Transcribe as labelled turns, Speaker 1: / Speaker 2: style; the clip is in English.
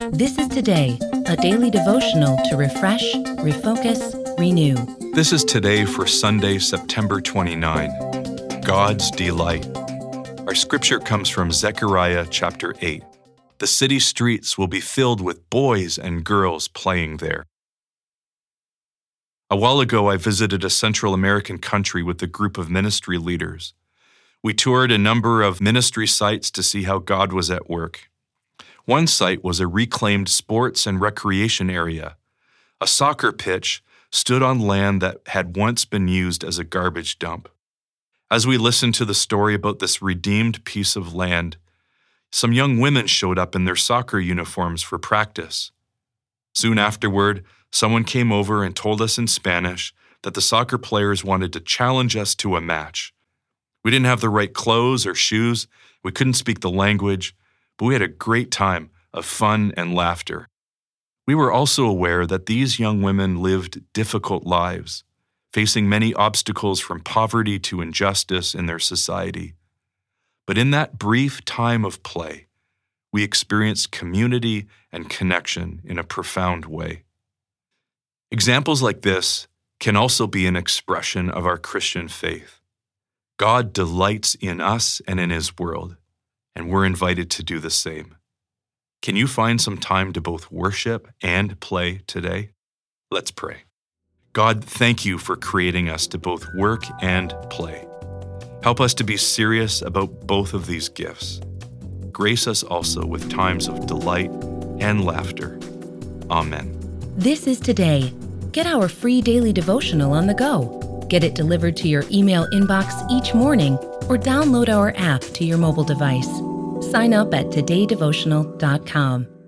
Speaker 1: This is Today, a daily devotional to refresh, refocus, renew.
Speaker 2: This is Today for Sunday, September 29. God's Delight. Our scripture comes from Zechariah chapter 8. The city streets will be filled with boys and girls playing there. A while ago, I visited a Central American country with a group of ministry leaders. We toured a number of ministry sites to see how God was at work. One site was a reclaimed sports and recreation area. A soccer pitch stood on land that had once been used as a garbage dump. As we listened to the story about this redeemed piece of land, some young women showed up in their soccer uniforms for practice. Soon afterward, someone came over and told us in Spanish that the soccer players wanted to challenge us to a match. We didn't have the right clothes or shoes, we couldn't speak the language, but we had a great time of fun and laughter. We were also aware that these young women lived difficult lives, facing many obstacles from poverty to injustice in their society. But in that brief time of play, we experienced community and connection in a profound way. Examples like this can also be an expression of our Christian faith. God delights in us and in His world, and we're invited to do the same. Can you find some time to both worship and play today? Let's pray. God, thank you for creating us to both work and play. Help us to be serious about both of these gifts. Grace us also with times of delight and laughter. Amen.
Speaker 1: This is Today. Get our free daily devotional on the go. Get it delivered to your email inbox each morning or download our app to your mobile device. Sign up at todaydevotional.com.